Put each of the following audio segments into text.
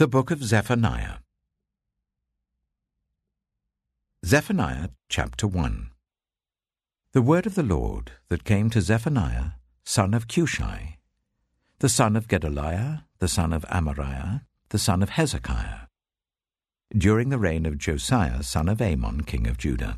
The Book of Zephaniah. Zephaniah chapter 1. The word of the Lord that came to Zephaniah, son of Cushi, the son of Gedaliah, the son of Amariah, the son of Hezekiah, during the reign of Josiah, son of Amon, king of Judah.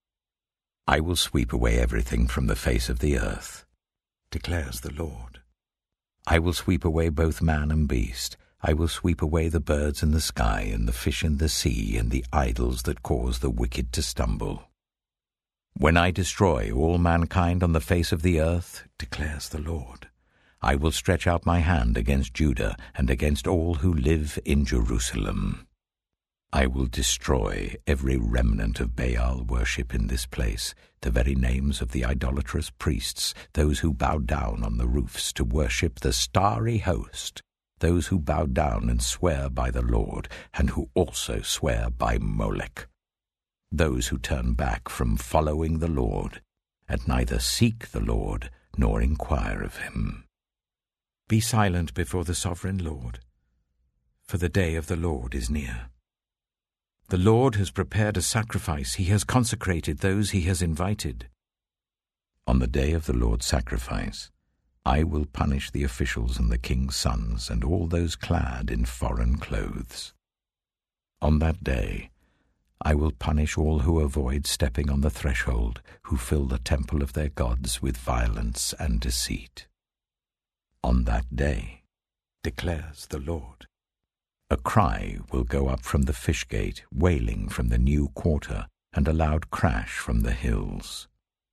I will sweep away everything from the face of the earth, declares the Lord. I will sweep away both man and beast. I will sweep away the birds in the sky, and the fish in the sea, and the idols that cause the wicked to stumble. When I destroy all mankind on the face of the earth, declares the Lord, I will stretch out my hand against Judah and against all who live in Jerusalem. I will destroy every remnant of Baal worship in this place, the very names of the idolatrous priests, those who bow down on the roofs to worship the starry host, those who bow down and swear by the Lord, and who also swear by Molech, those who turn back from following the Lord, and neither seek the Lord nor inquire of him. Be silent before the sovereign Lord, for the day of the Lord is near. The Lord has prepared a sacrifice. He has consecrated those he has invited. On the day of the Lord's sacrifice, I will punish the officials and the king's sons and all those clad in foreign clothes. On that day, I will punish all who avoid stepping on the threshold, who fill the temple of their gods with violence and deceit. On that day, declares the Lord, a cry will go up from the fish gate, wailing from the new quarter, and a loud crash from the hills.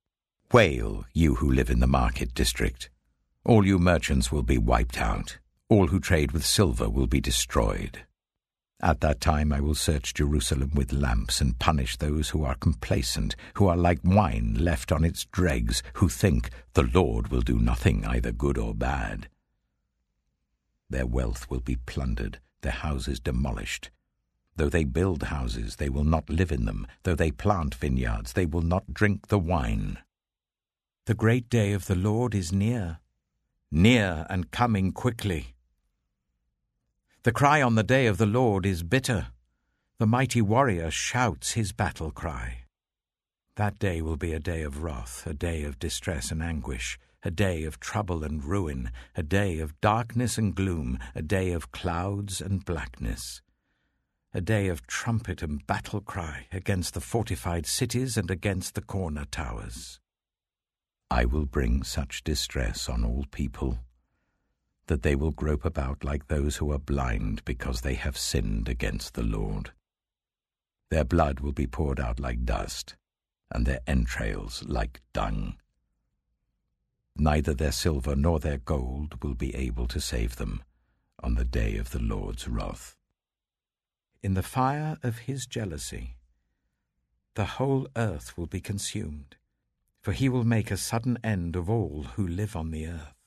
Wail, you who live in the market district. All you merchants will be wiped out. All who trade with silver will be destroyed. At that time I will search Jerusalem with lamps and punish those who are complacent, who are like wine left on its dregs, who think the Lord will do nothing, either good or bad. Their wealth will be plundered, their houses demolished. Though they build houses, they will not live in them. Though they plant vineyards, they will not drink the wine. The great day of the Lord is near and coming quickly. The cry on the day of the Lord is bitter. The mighty warrior shouts his battle cry. That day will be a day of wrath, a day of distress and anguish, a day of trouble and ruin, a day of darkness and gloom, a day of clouds and blackness, a day of trumpet and battle cry against the fortified cities and against the corner towers. I will bring such distress on all people, that they will grope about like those who are blind because they have sinned against the Lord. Their blood will be poured out like dust, and their entrails like dung. Neither their silver nor their gold will be able to save them on the day of the Lord's wrath. In the fire of his jealousy, the whole earth will be consumed, for he will make a sudden end of all who live on the earth.